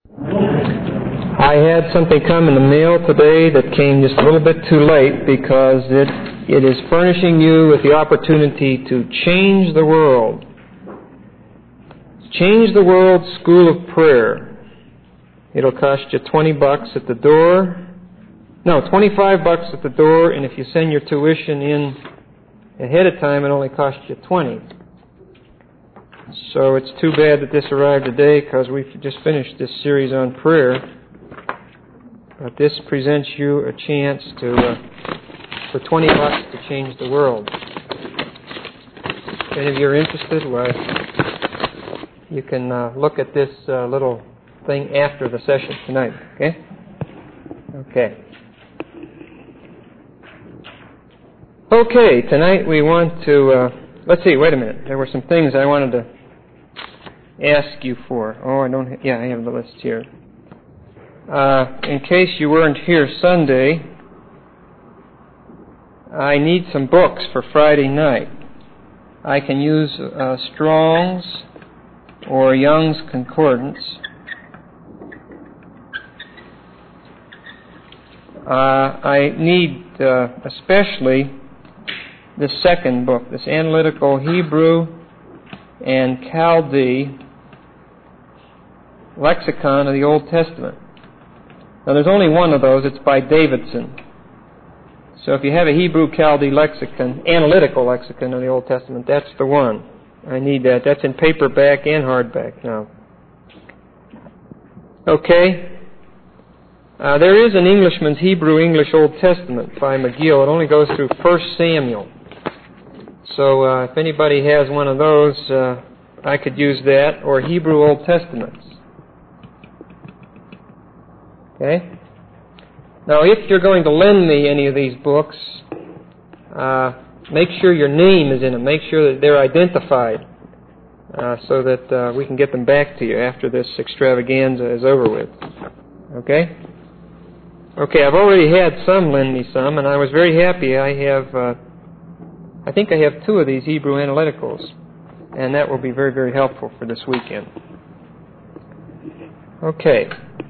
I had something come in the mail today that came just a little bit too late because it is furnishing you with the opportunity to change the world. Change the World School of Prayer. It'll cost you $20 at the door. No, $25 at the door, and if you send your tuition in ahead of time, it only costs you $20. So it's too bad that this arrived today because we've just finished this series on prayer. But this presents you a chance for $20 to change the world. If any of you are interested, well, you can look at this little thing after the session tonight. Okay? Okay. Okay, tonight we want to... let's see, wait a minute. There were some things I wanted to ask you for. Oh, I have the list here. In case you weren't here Sunday, I need some books for Friday night. I can use Strong's or Young's Concordance. I need especially the second book, this Analytical Hebrew and Chaldee Lexicon of the Old Testament. Now, there's only one of those. It's by Davidson. So if you have a Hebrew Chaldee lexicon, analytical lexicon of the Old Testament, that's the one. I need that. That's in paperback and hardback now. Okay. There is an Englishman's Hebrew-English Old Testament by McGill. It only goes through 1 Samuel. So if anybody has one of those, I could use that, or Hebrew Old Testaments. Okay? Now, if you're going to lend me any of these books, make sure your name is in them. Make sure that they're identified so that we can get them back to you after this extravaganza is over with. Okay? Okay, I've already had some lend me some, and I was very happy. I think I have 2 of these Hebrew Analyticals, and that will be very, very helpful for this weekend. Okay.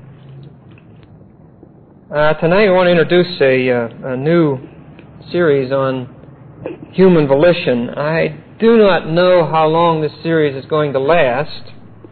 Tonight I want to introduce a new series on human volition. I do not know how long this series is going to last.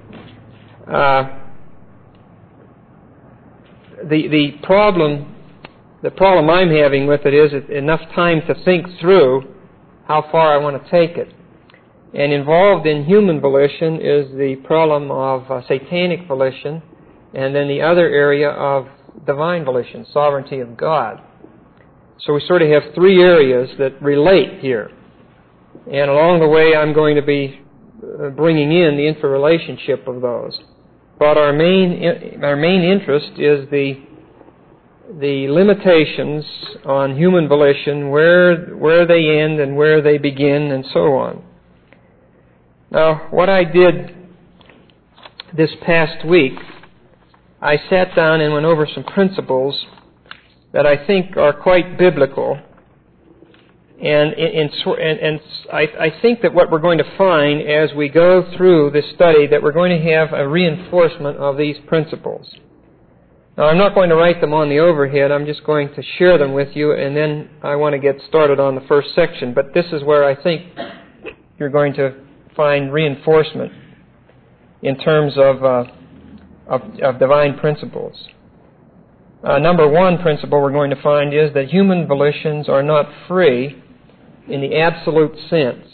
The problem I'm having with it is enough time to think through how far I want to take it. And involved in human volition is the problem of satanic volition, and then the other area of divine volition, sovereignty of God. So we sort of have 3 areas that relate here. And along the way, I'm going to be bringing in the interrelationship of those. But our main interest is the limitations on human volition, where they end and where they begin, and so on. Now, what I did this past week, I sat down and went over some principles that I think are quite biblical. And I think that what we're going to find as we go through this study, that we're going to have a reinforcement of these principles. Now, I'm not going to write them on the overhead. I'm just going to share them with you, and then I want to get started on the first section. But this is where I think you're going to find reinforcement in terms of divine principles. Number 1 principle we're going to find is that human volitions are not free in the absolute sense.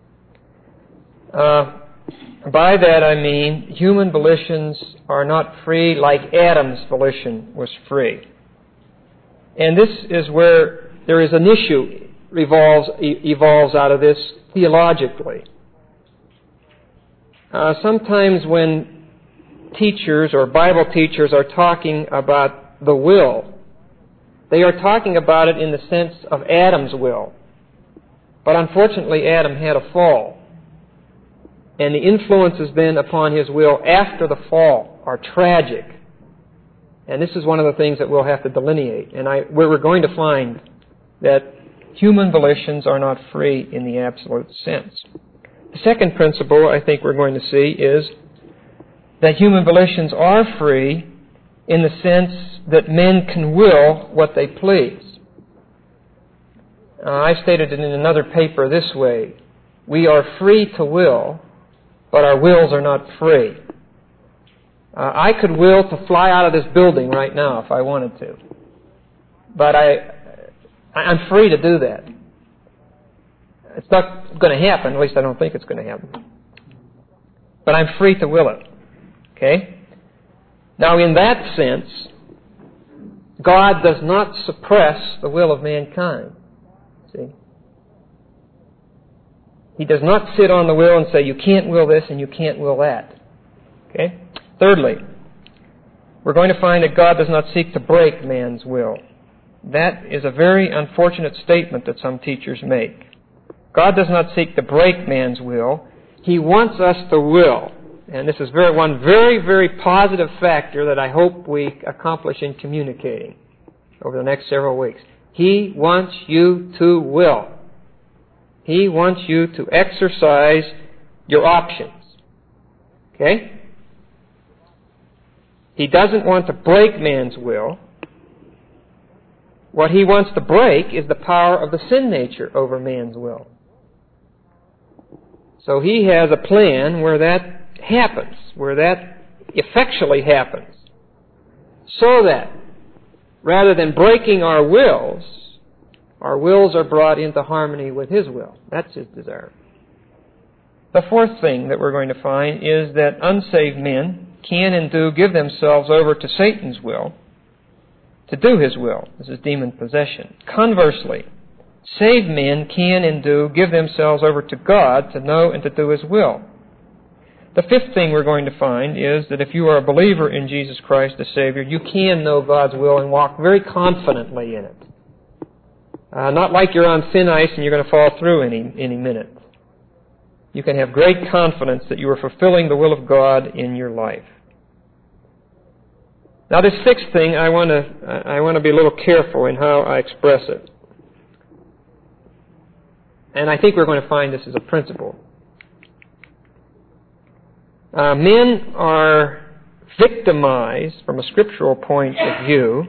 By that I mean human volitions are not free like Adam's volition was free. And this is where there is an issue evolves out of this theologically. Sometimes when teachers or Bible teachers are talking about the will, they are talking about it in the sense of Adam's will. But unfortunately, Adam had a fall. And the influences then upon his will after the fall are tragic. And this is one of the things that we'll have to delineate. And where we're going to find that human volitions are not free in the absolute sense. The second principle I think we're going to see is that human volitions are free in the sense that men can will what they please. I stated it in another paper this way: we are free to will, but our wills are not free. I could will to fly out of this building right now if I wanted to. But I'm free to do that. It's not going to happen, at least I don't think it's going to happen. But I'm free to will it. Okay? Now, in that sense, God does not suppress the will of mankind. See? He does not sit on the will and say, you can't will this and you can't will that. Okay? Thirdly, we're going to find that God does not seek to break man's will. That is a very unfortunate statement that some teachers make. God does not seek to break man's will. He wants us to will. And this is one very, very positive factor that I hope we accomplish in communicating over the next several weeks. He wants you to will. He wants you to exercise your options. Okay? He doesn't want to break man's will. What he wants to break is the power of the sin nature over man's will. So he has a plan where that happens, where that effectually happens. So that, rather than breaking our wills are brought into harmony with his will. That's his desire. The fourth thing that we're going to find is that unsaved men can and do give themselves over to Satan's will, to do his will. This is demon possession. Conversely, saved men can and do give themselves over to God to know and to do his will. The fifth thing we're going to find is that if you are a believer in Jesus Christ as Savior, you can know God's will and walk very confidently in it. Not like you're on thin ice and you're going to fall through any minute. You can have great confidence that you are fulfilling the will of God in your life. Now, this sixth thing, I want to be a little careful in how I express it. And I think we're going to find this as a principle. Men are victimized from a scriptural point of view,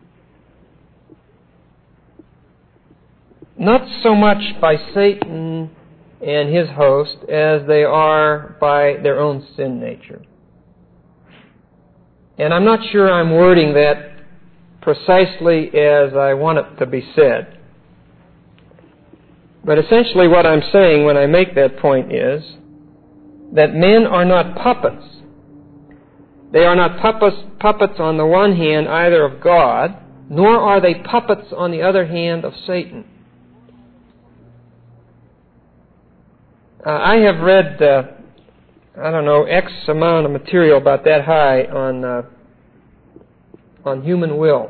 not so much by Satan and his host as they are by their own sin nature. And I'm not sure I'm wording that precisely as I want it to be said. But essentially what I'm saying when I make that point is that men are not puppets. They are not puppets on the one hand either of God, nor are they puppets on the other hand of Satan. I have read, X amount of material about that high on human will.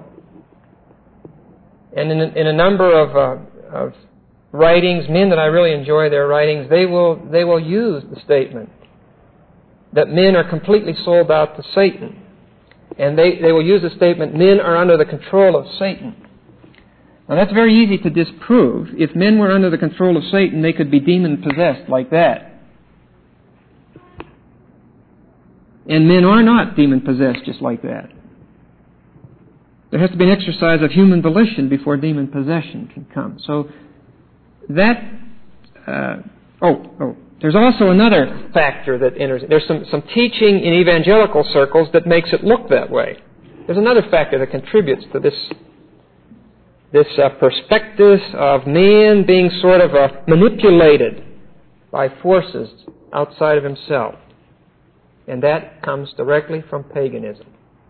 And in a number of writings, men that I really enjoy their writings, they will use the statement that men are completely sold out to Satan. And they will use the statement, men are under the control of Satan. Now that's very easy to disprove. If men were under the control of Satan, they could be demon-possessed like that. And men are not demon-possessed just like that. There has to be an exercise of human volition before demon possession can come. So that... There's also another factor that enters. There's some teaching in evangelical circles that makes it look that way. There's another factor that contributes to this perspective of man being sort of manipulated by forces outside of himself. And that comes directly from paganism.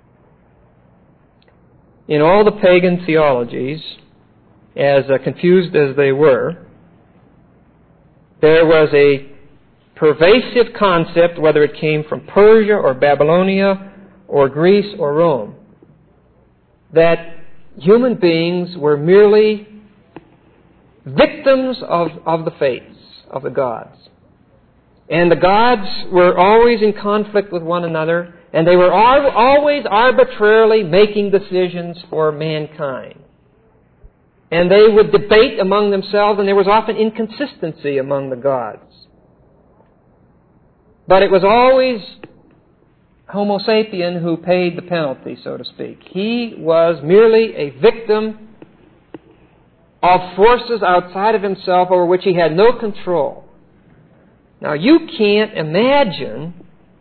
In all the pagan theologies, as confused as they were, there was a pervasive concept, whether it came from Persia or Babylonia or Greece or Rome, that human beings were merely victims of the fates, of the gods. And the gods were always in conflict with one another, and they were always arbitrarily making decisions for mankind. And they would debate among themselves, and there was often inconsistency among the gods. But it was always Homo sapien who paid the penalty, so to speak. He was merely a victim of forces outside of himself over which he had no control. Now, you can't imagine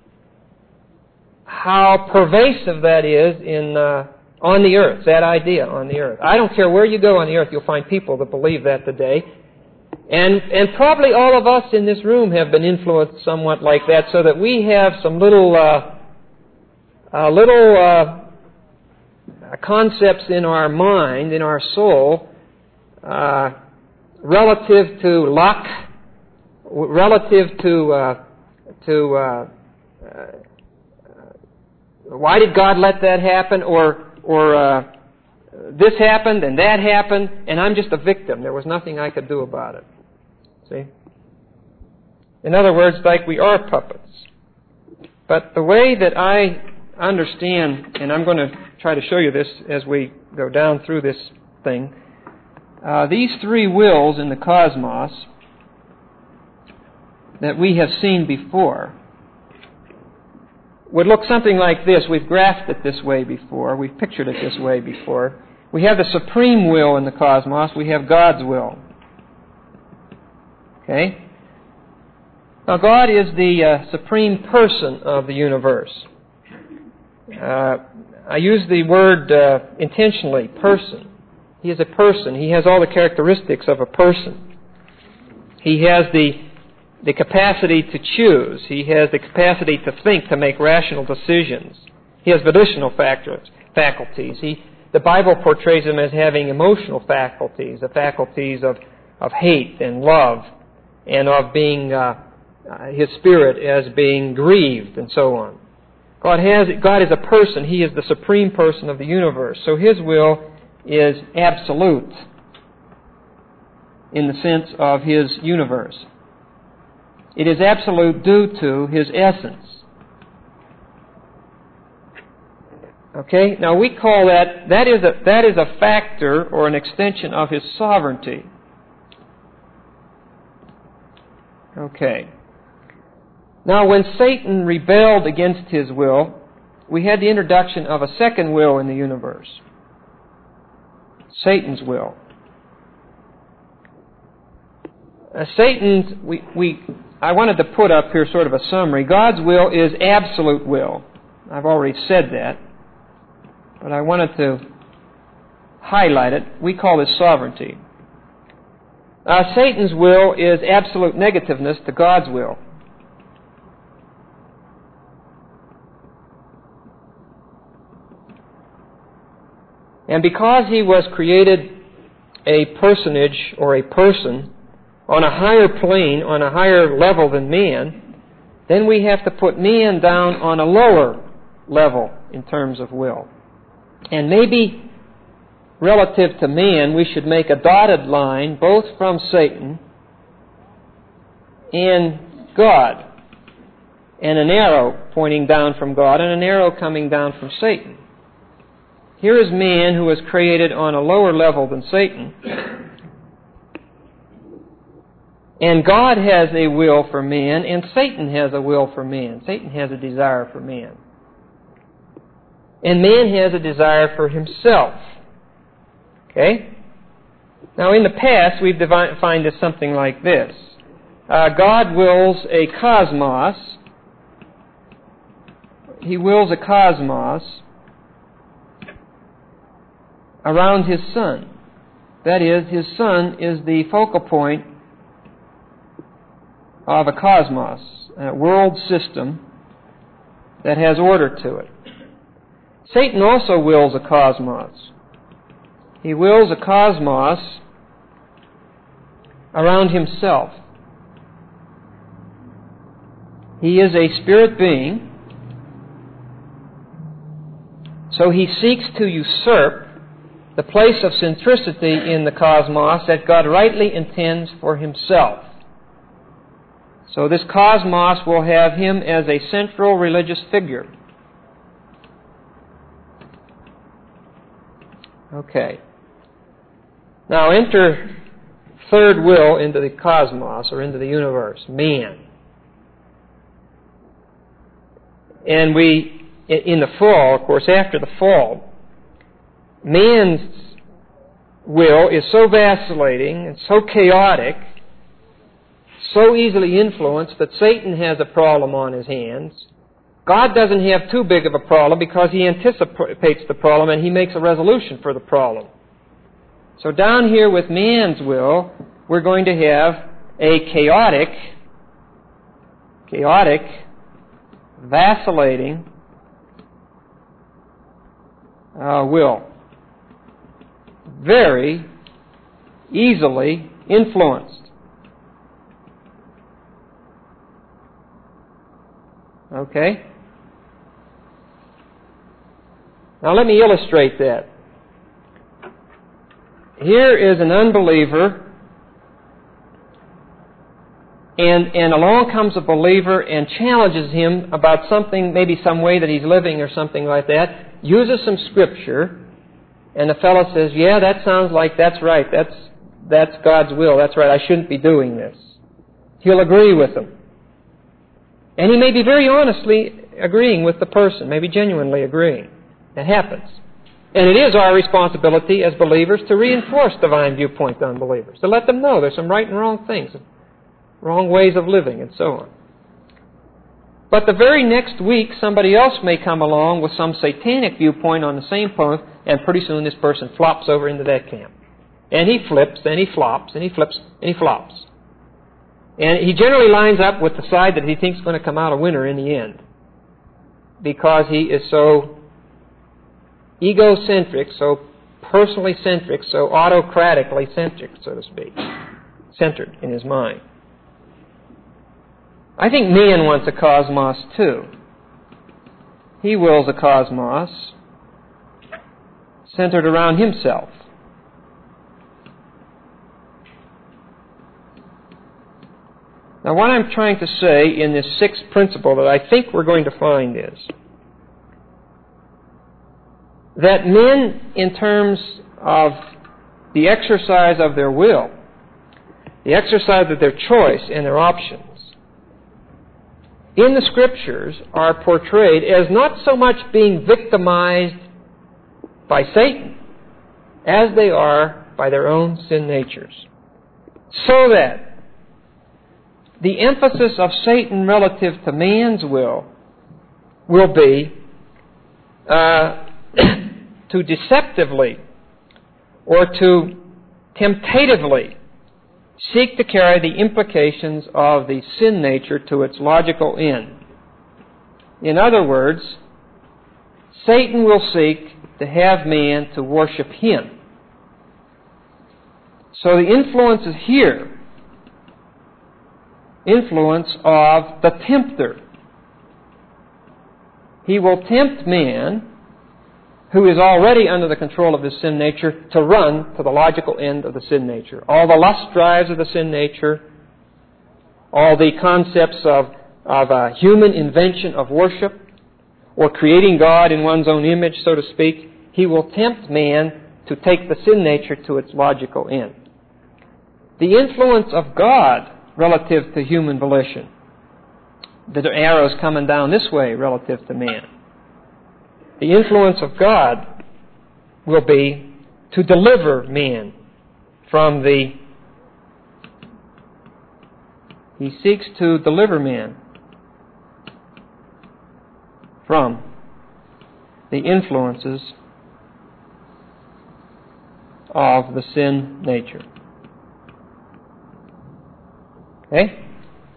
how pervasive that is on the earth, that idea on the earth. I don't care where you go on the earth, you'll find people that believe that today. And probably all of us in this room have been influenced somewhat like that, so that we have some little concepts in our mind, in our soul, relative to luck, relative to why did God let that happen, or this happened and that happened, and I'm just a victim. There was nothing I could do about it. See? In other words, like we are puppets. But the way that I understand, and I'm going to try to show you this as we go down through this thing, these three wills in the cosmos that we have seen before would look something like this. We've graphed it this way before. We've pictured it this way before. We have the supreme will in the cosmos. We have God's will. Okay? Now, God is the supreme person of the universe. I use the word intentionally, person. He is a person. He has all the characteristics of a person. He has the capacity to choose. He has the capacity to think, to make rational decisions. He has volitional faculties. The Bible portrays him as having emotional faculties, the faculties of hate and love, and of being his spirit as being grieved, and so on. God is a person. He is the supreme person of the universe. So His will is absolute in the sense of His universe. It is absolute due to His essence. Okay? Now we call that is a factor or an extension of His sovereignty. Okay. Now when Satan rebelled against his will, we had the introduction of a second will in the universe. Satan's will. I wanted to put up here sort of a summary. God's will is absolute will. I've already said that, but I wanted to highlight it. We call this sovereignty. Satan's will is absolute negativeness to God's will. And because he was created a personage or a person on a higher plane, on a higher level than man, then we have to put man down on a lower level in terms of will. And maybe relative to man, we should make a dotted line both from Satan and God, and an arrow pointing down from God and an arrow coming down from Satan. Here is man who was created on a lower level than Satan. And God has a will for man, and Satan has a will for man. Satan has a desire for man. And man has a desire for himself. Okay? Now, in the past, we've defined this something like this. God wills a cosmos. He wills a cosmos around His Son. That is, His Son is the focal point of a cosmos, a world system that has order to it. Satan also wills a cosmos. He wills a cosmos around himself. He is a spirit being, so he seeks to usurp the place of centricity in the cosmos that God rightly intends for himself. So this cosmos will have him as a central religious figure. Okay. Now enter third will into the cosmos, or into the universe, man. And in the fall, of course, after the fall, man's will is so vacillating and so chaotic, so easily influenced, that Satan has a problem on his hands. God doesn't have too big of a problem because He anticipates the problem and He makes a resolution for the problem. So down here with man's will, we're going to have a chaotic, vacillating will. Very easily influenced. Okay? Now let me illustrate that. Here is an unbeliever, and along comes a believer and challenges him about something, maybe some way that he's living or something like that, uses some scripture, and the fellow says, yeah, that sounds like that's right, that's God's will, that's right, I shouldn't be doing this. He'll agree with him. And he may be very honestly agreeing with the person, maybe genuinely agreeing. That happens. And it is our responsibility as believers to reinforce divine viewpoint to unbelievers, to let them know there's some right and wrong things, wrong ways of living, and so on. But the very next week, somebody else may come along with some satanic viewpoint on the same point, and pretty soon this person flops over into that camp. And he flips, and he flops, and he flips, and he flops. And he generally lines up with the side that he thinks is going to come out a winner in the end, because he is so egocentric, so personally centric, so autocratically centric, so to speak, centered in his mind. I think man wants a cosmos too. He wills a cosmos centered around himself. Now, what I'm trying to say in this sixth principle that I think we're going to find is that men, in terms of the exercise of their will, the exercise of their choice and their options, in the Scriptures are portrayed as not so much being victimized by Satan as they are by their own sin natures. So that the emphasis of Satan relative to man's will be to deceptively or to temptatively seek to carry the implications of the sin nature to its logical end. In other words, Satan will seek to have man to worship him. So the influence is here. Influence of the tempter. He will tempt man, who is already under the control of his sin nature, to run to the logical end of the sin nature. All the lust drives of the sin nature, all the concepts of human invention of worship, or creating God in one's own image, so to speak, he will tempt man to take the sin nature to its logical end. The influence of God relative to human volition, the arrow's coming down this way relative to man. The influence of God will be to deliver man from He seeks to deliver man from the influences of the sin nature. Okay?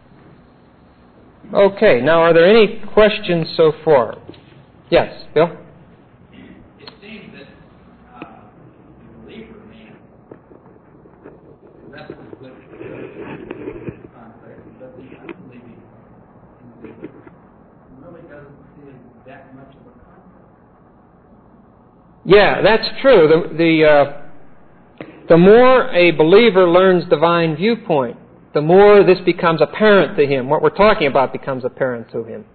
Okay, now are there any questions so far? Yes, Bill? It seems that the believer man wrestles with concepts, but the unbelieving believer really doesn't see that much of a concept. Yeah, that's true. The more a believer learns divine viewpoint, the more this becomes apparent to him. What we're talking about becomes apparent to him.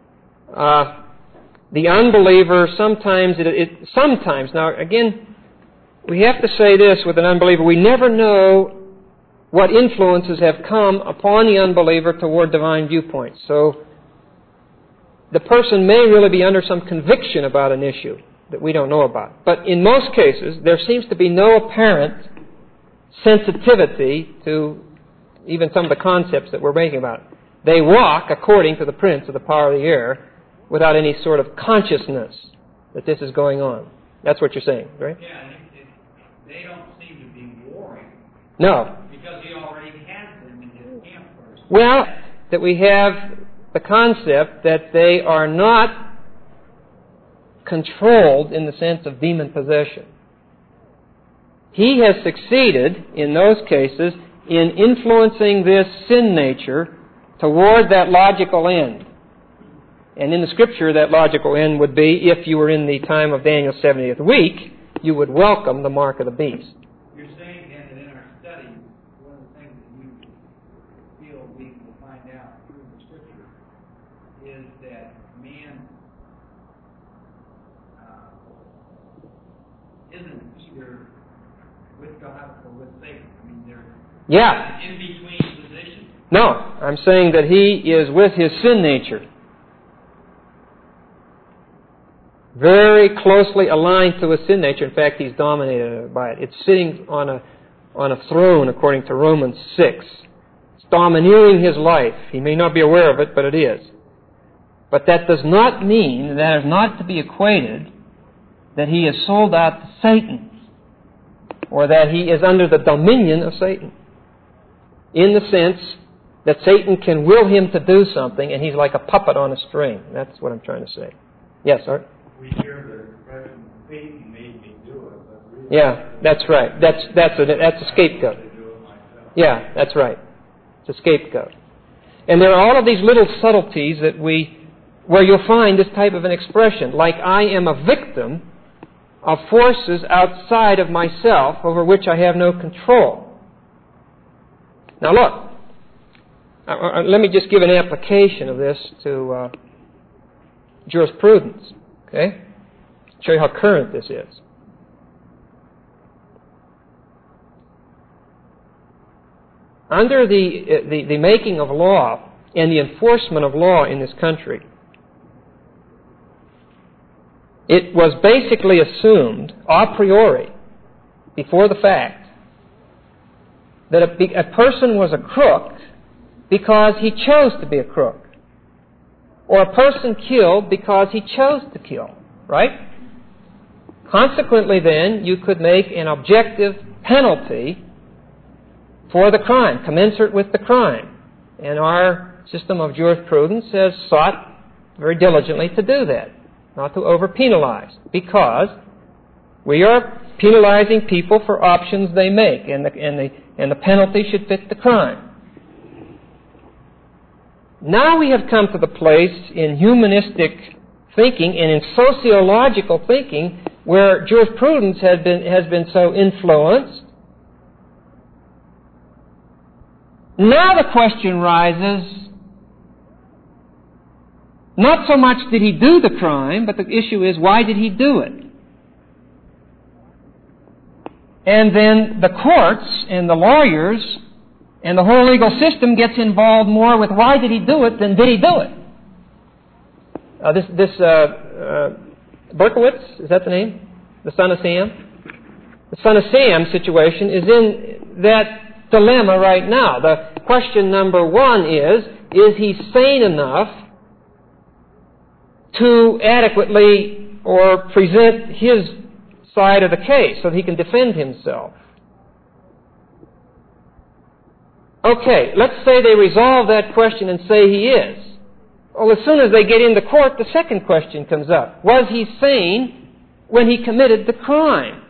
The unbeliever, sometimes, now again, we have to say this with an unbeliever, we never know what influences have come upon the unbeliever toward divine viewpoints. So, the person may really be under some conviction about an issue that we don't know about. But in most cases, there seems to be no apparent sensitivity to even some of the concepts that we're making about it. They walk according to the prince of the power of the air without any sort of consciousness that this is going on. That's what you're saying, right? Yeah, they don't seem to be warring. No. Because he already has them in his camp first. Well, that we have the concept that they are not controlled in the sense of demon possession. He has succeeded, in those cases, in influencing this sin nature toward that logical end. And in the Scripture, that logical end would be, if you were in the time of Daniel's 70th week, you would welcome the mark of the beast. You're saying then that in our study, one of the things that you feel we will find out through the Scripture is that man isn't either with God or with Satan. I mean, they're in between positions. No, I'm saying that he is with his sin nature. Very closely aligned to his sin nature. In fact, he's dominated by it. It's sitting on a throne, according to Romans 6. It's domineering his life. He may not be aware of it, but it is. But that does not mean, that is not to be equated, that he is sold out to Satan, or that he is under the dominion of Satan, in the sense that Satan can will him to do something, and he's like a puppet on a string. That's what I'm trying to say. Yes, Art? We hear the expression, Satan made me do it. But really, yeah, that's right. That's a scapegoat. Yeah, that's right. It's a scapegoat. And there are all of these little subtleties that where you'll find this type of an expression, like I am a victim of forces outside of myself over which I have no control. Now look, let me just give an application of this to jurisprudence. Okay? Show you how current this is. Under the making of law and the enforcement of law in this country, it was basically assumed a priori, before the fact, that a person was a crook because he chose to be a crook. Or a person killed because he chose to kill. Right? Consequently, then, you could make an objective penalty for the crime, commensurate with the crime. And our system of jurisprudence has sought very diligently to do that, not to over-penalize, because we are penalizing people for options they make, and the penalty should fit the crime. Now we have come to the place in humanistic thinking and in sociological thinking where jurisprudence has been so influenced. Now the question rises, not so much did he do the crime, but the issue is why did he do it? And then the courts and the lawyers and the whole legal system gets involved more with why did he do it than did he do it. Berkowitz, is that the name? The son of Sam? The son of Sam situation is in that dilemma right now. The question number one is he sane enough to adequately or present his side of the case so that he can defend himself? Okay, let's say they resolve that question and say he is. Well, as soon as they get into court, the second question comes up. Was he sane when he committed the crime?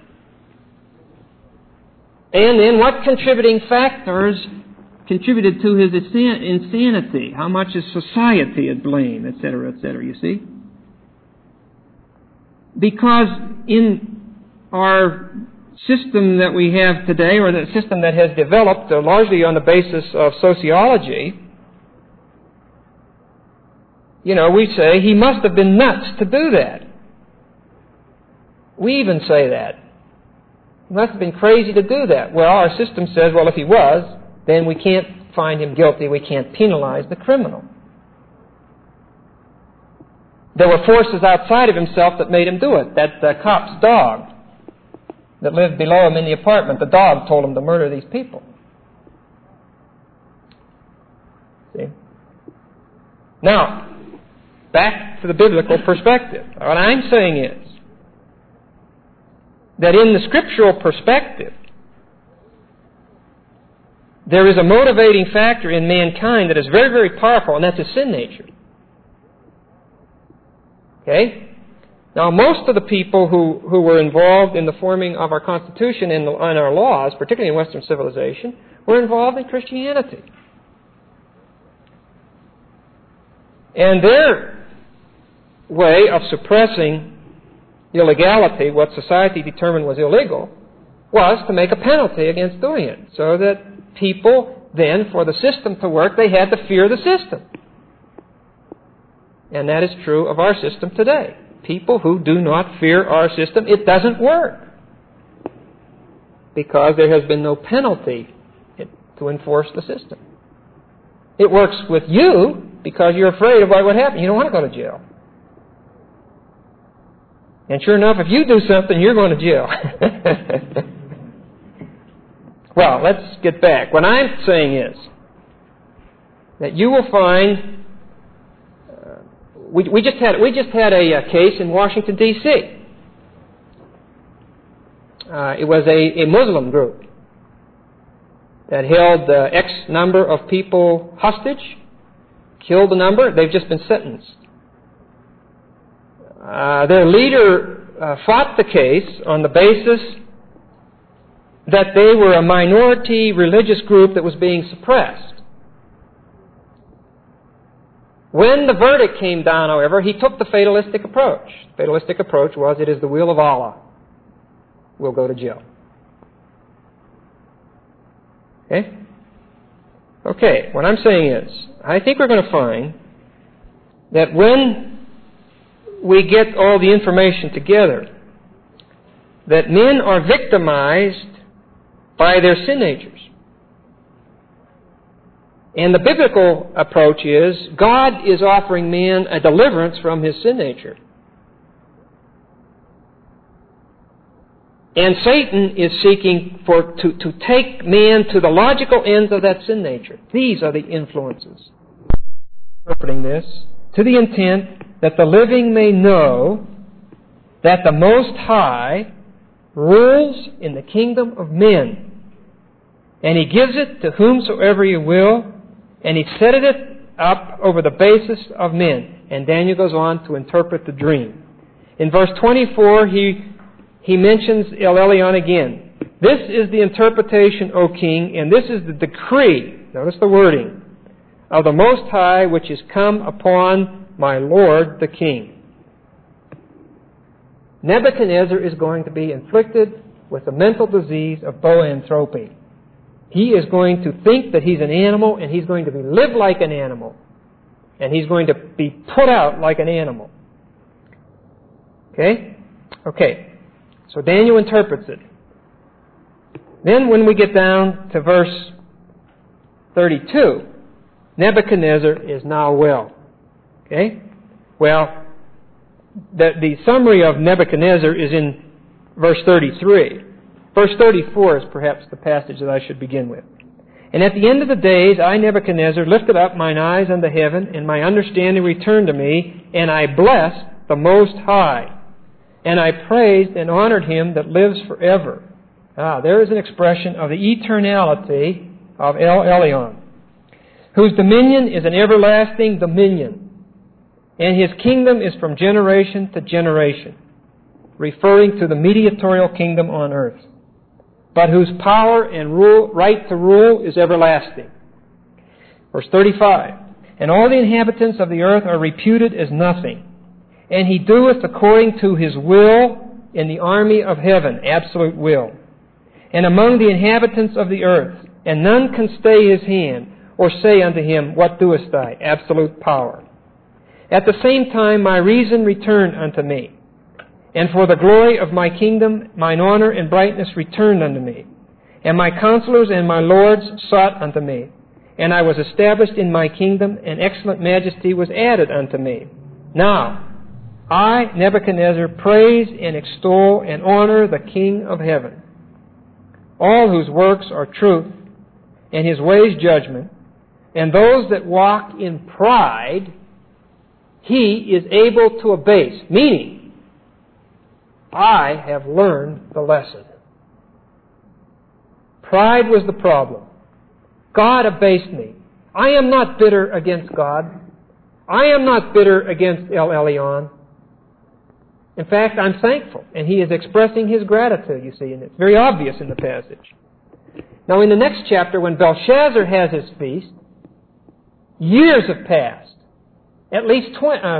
And then what contributing factors contributed to his insanity? How much is society at blame, etc., you see? Because in our system that we have today, or the system that has developed largely on the basis of sociology, we say he must have been nuts to do that. We even say that. He must have been crazy to do that. Well, our system says, well, if he was, then we can't find him guilty. We can't penalize the criminal. There were forces outside of himself that made him do it. That cop's dog that lived below him in the apartment, the dog told him to murder these people. See? Now, back to the biblical perspective. What I'm saying is that in the scriptural perspective, there is a motivating factor in mankind that is very, very powerful, and that's his sin nature. Okay? Now, most of the people who were involved in the forming of our Constitution and our laws, particularly in Western civilization, were involved in Christianity. And their way of suppressing illegality, what society determined was illegal, was to make a penalty against doing it. So that people then, for the system to work, they had to fear the system. And that is true of our system today. People who do not fear our system, it doesn't work. Because there has been no penalty to enforce the system. It works with you because you're afraid of what would happen. You don't want to go to jail. And sure enough, if you do something, you're going to jail. Well, let's get back. What I'm saying is that you will find... We just had a case in Washington, D.C. It was a Muslim group that held X number of people hostage, killed a number. They've just been sentenced. Their leader fought the case on the basis that they were a minority religious group that was being suppressed. When the verdict came down, however, he took the fatalistic approach. The fatalistic approach was, it is the will of Allah. We'll go to jail. Okay? Okay, what I'm saying is, I think we're going to find that when we get all the information together, that men are victimized by their sin natures. And the biblical approach is, God is offering man a deliverance from his sin nature. And Satan is seeking to take man to the logical ends of that sin nature. These are the influences. Interpreting this to the intent that the living may know that the Most High rules in the kingdom of men. And He gives it to whomsoever He will, and He set it up over the basis of men. And Daniel goes on to interpret the dream. In verse 24, he mentions El Elyon again. This is the interpretation, O king, and this is the decree, notice the wording, of the Most High, which is come upon my Lord the king. Nebuchadnezzar is going to be inflicted with the mental disease of boanthropy. He is going to think that he's an animal, and he's going to live like an animal. And he's going to be put out like an animal. Okay? Okay. So Daniel interprets it. Then when we get down to verse 32, Nebuchadnezzar is now well. Okay? Well, the summary of Nebuchadnezzar is in verse 33. Verse 34 is perhaps the passage that I should begin with. And at the end of the days, I, Nebuchadnezzar, lifted up mine eyes unto heaven, and my understanding returned to me, and I blessed the Most High. And I praised and honored Him that lives forever. There is an expression of the eternality of El Elyon, whose dominion is an everlasting dominion, and His kingdom is from generation to generation, referring to the mediatorial kingdom on earth, but whose power and right to rule is everlasting. Verse 35, and all the inhabitants of the earth are reputed as nothing, and He doeth according to His will in the army of heaven, absolute will, and among the inhabitants of the earth, and none can stay His hand, or say unto Him, what doest thou? Absolute power. At the same time my reason returned unto me, and for the glory of my kingdom mine honor and brightness returned unto me, and my counselors and my lords sought unto me, and I was established in my kingdom, and excellent majesty was added unto me. Now, I, Nebuchadnezzar, praise and extol and honor the King of heaven, all whose works are truth, and His ways judgment, and those that walk in pride He is able to abase. Meaning, I have learned the lesson. Pride was the problem. God abased me. I am not bitter against God. I am not bitter against El Elyon. In fact, I'm thankful. And he is expressing his gratitude, you see, and it's very obvious in the passage. Now, in the next chapter, when Belshazzar has his feast, years have passed. At least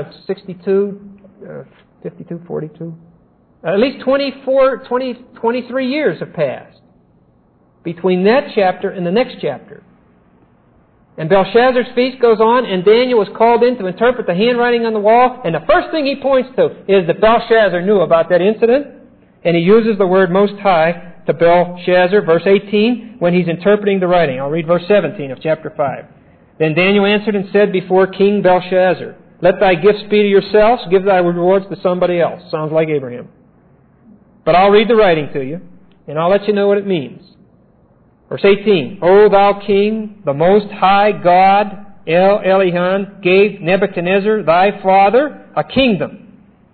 23 years have passed between that chapter and the next chapter. And Belshazzar's feast goes on, and Daniel was called in to interpret the handwriting on the wall, and the first thing he points to is that Belshazzar knew about that incident, and he uses the word Most High to Belshazzar, verse 18, when he's interpreting the writing. I'll read verse 17 of chapter 5. Then Daniel answered and said before King Belshazzar, Let thy gifts be to yourselves, give thy rewards to somebody else. Sounds like Abraham. But I'll read the writing to you, and I'll let you know what it means. Verse 18, O thou king, the Most High God, El Elyon, gave Nebuchadnezzar, thy father, a kingdom,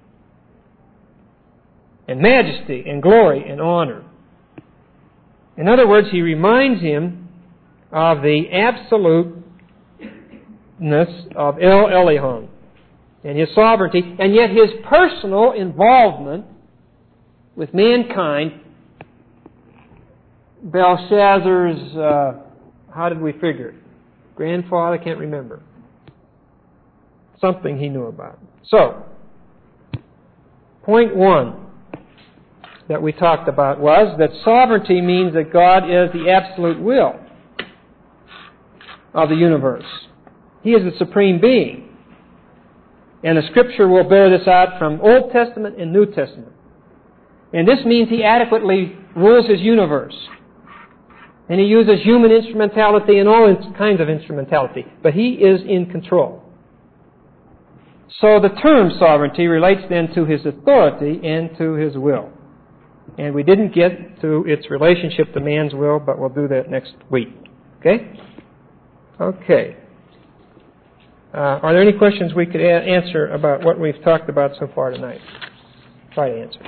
and majesty, and glory, and honor. In other words, he reminds him of the absoluteness of El Elyon and his sovereignty, and yet his personal involvement with mankind. Belshazzar's, how did we figure it? Grandfather, I can't remember. Something he knew about. So, point one that we talked about was that sovereignty means that God is the absolute will of the universe. He is the supreme being. And the Scripture will bear this out from Old Testament and New Testament. And this means He adequately rules His universe. And He uses human instrumentality and all kinds of instrumentality. But He is in control. So the term sovereignty relates then to His authority and to His will. And we didn't get to its relationship to man's will, but we'll do that next week. Okay? Okay. Are there any questions we could answer about what we've talked about so far tonight? Try to answer.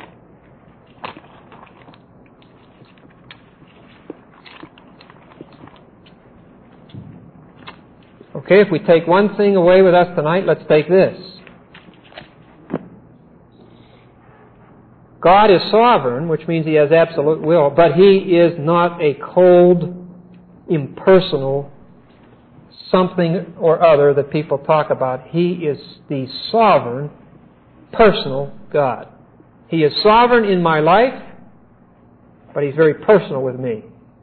Okay, if we take one thing away with us tonight, let's take this. God is sovereign, which means He has absolute will, but He is not a cold, impersonal something or other that people talk about. He is the sovereign, personal God. He is sovereign in my life, but He's very personal with me.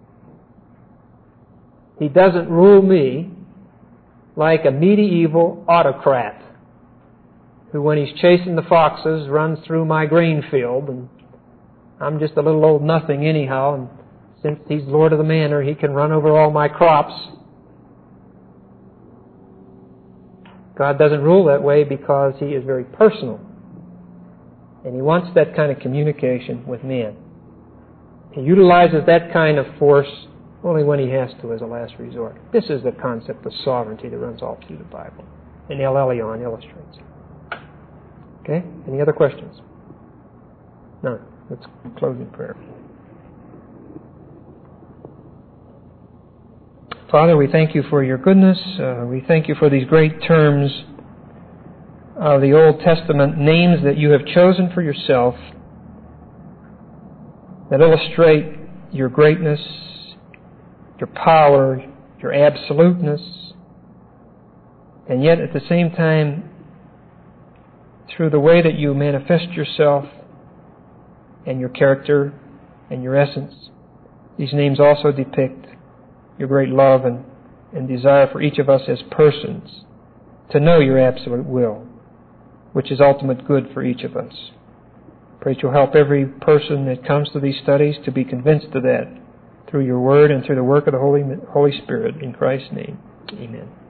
He doesn't rule me like a medieval autocrat who, when he's chasing the foxes, runs through my grain field, and I'm just a little old nothing anyhow, and since He's Lord of the Manor, He can run over all my crops. God doesn't rule that way because He is very personal. And He wants that kind of communication with man. He utilizes that kind of force only when He has to as a last resort. This is the concept of sovereignty that runs all through the Bible. And El Elyon illustrates it. Okay? Any other questions? No. Let's close in prayer. Father, we thank You for Your goodness. We thank You for these great terms of the Old Testament, names that You have chosen for Yourself that illustrate Your greatness, Your power, Your absoluteness, and yet at the same time, through the way that You manifest Yourself and Your character and Your essence, these names also depict Your great love and desire for each of us as persons to know Your absolute will, which is ultimate good for each of us. Pray You'll help every person that comes to these studies to be convinced of that through Your Word and through the work of the Holy Spirit. In Christ's name, amen.